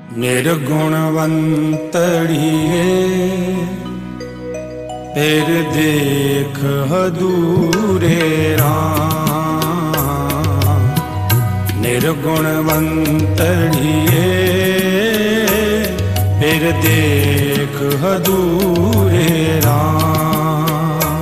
निर्गुणवंतड़िए फिर देख हदूरे राम। निर्गुणवंतड़िए फिर देख हदूरे राम।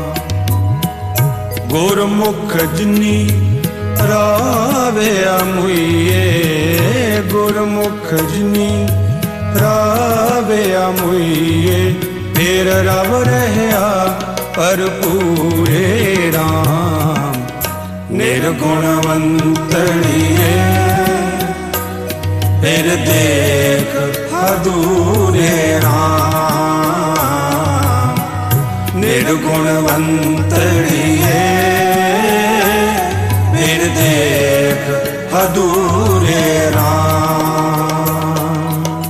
गुरमुख जिनी रावे मुइये, गुरमुख जिनी रावे मुइये, फिर रब रहया भरपूरे राम। निर्गुणवंतड़िए फिर देख हदूरे राम। निर्गुणवंतड़िए फिर देख हदूरे राम।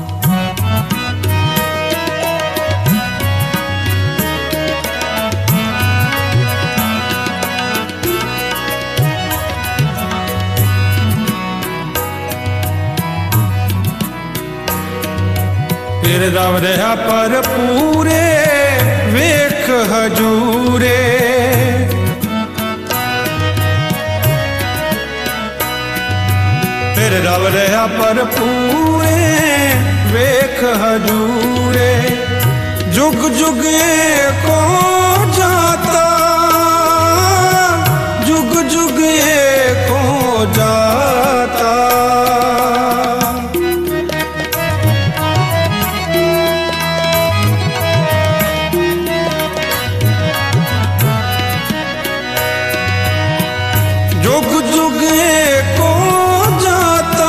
फिर रब रहा पर पूरे वेख हजूरे। फिर रब रहा पर पूरे वेख हजूरे। जुग जुग को जाता, जुग जुग को जाता। जुग जुग को जाता,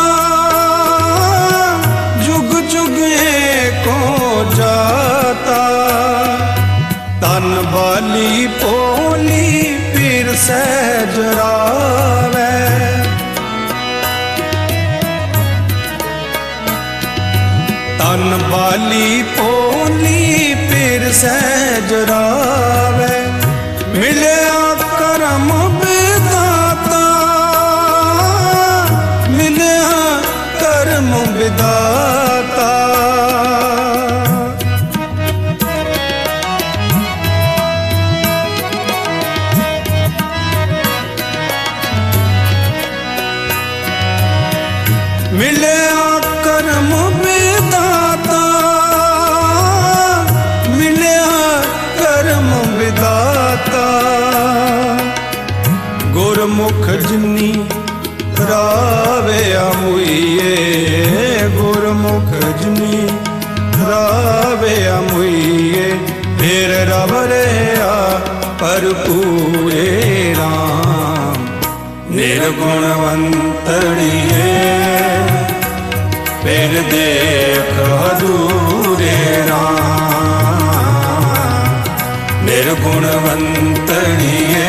जुग जुग को जाता। तन बाली पोली पीर सहजरावे। तन बाली पोली पीर सहजरावे। मिलया करम कर्म विदाता। मिलया कर्म विदाता, मिलया कर्म विदाता। गुरमुख जिनी रावे मुइये, गुरमुख जिनी रावे मुइये, फिर रब रहया भरपूरे राम। निर्गुणवंतड़िए फिर देख हदूरे राम। निर्गुणवंतड़िए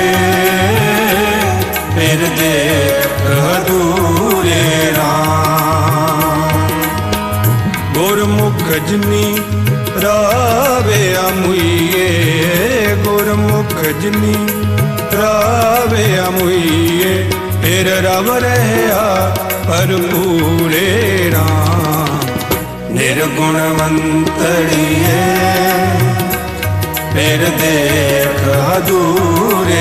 फिर देख हदूरे राम। गुरमुख जिनी रावे मुइये, गुरमुख जिनी रावे मुइये, फिर रब रहया भरपूरे राम। निर्गुणवंतड़िए फिर देख हदूरे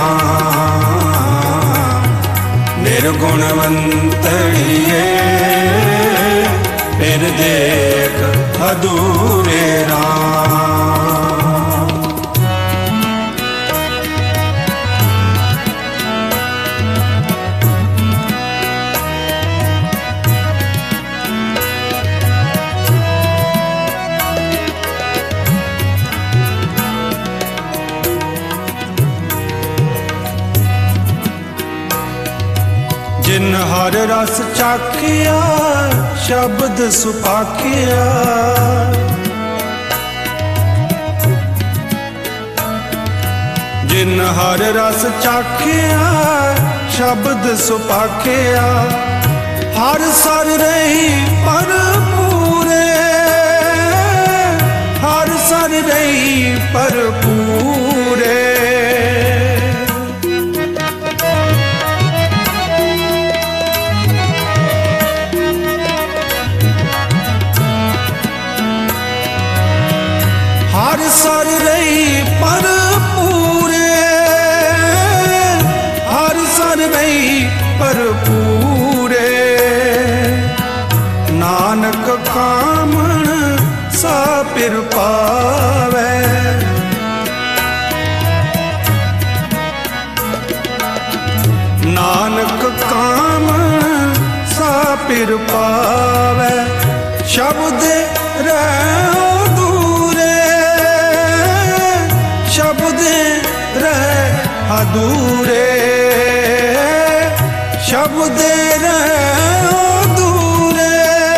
राम। निर्गुणवंतड़िए फिर देख हदूरे राम। जिन हर रस चाखिया शब्द सुपाखिया। जिन हर रस चाखिया शब्द सुपाखिया। हर सर रही भरपूरे, हर सर रही भरपूरे। किरपावै शब्द रहो दूरे, शब्द रह अधूरे, शब्द रहो दूरे,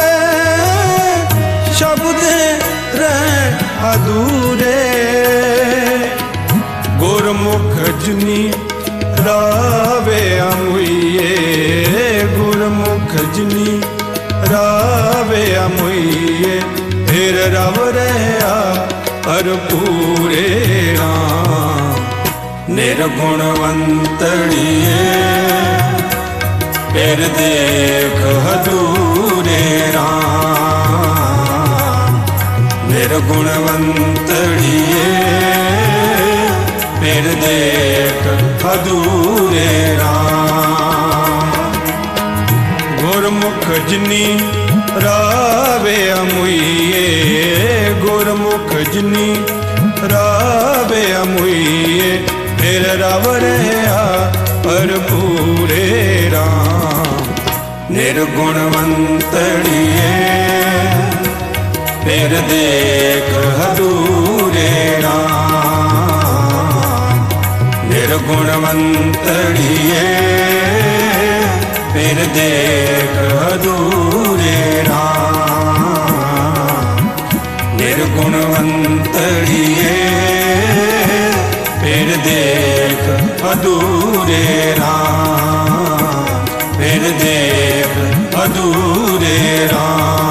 शब्द रह अधूरे। गुरमुख जनी रावे अमुइये, गुरमुख जनी रावे अमुइये, फिर रव रहा भरपूरे राम। निर्गुणवंतड़िए फिर देख अधूरे राम। निर्गुणवंतड़िए फिर देख अधूरे राम। गुरमुख जनी रावे अमुइये, गुरमुख जनी रावे अमुइये, फिर रव रहा भरपूरे राम। निर्गुणवंतड़िए फिर देख अधूरे राम। निर्गुणवंतड़िए फिर देख अधूरे राम। निर्गुणवंतड़िए फिर देख अधूरे राम, फिर देख अधूरे राम।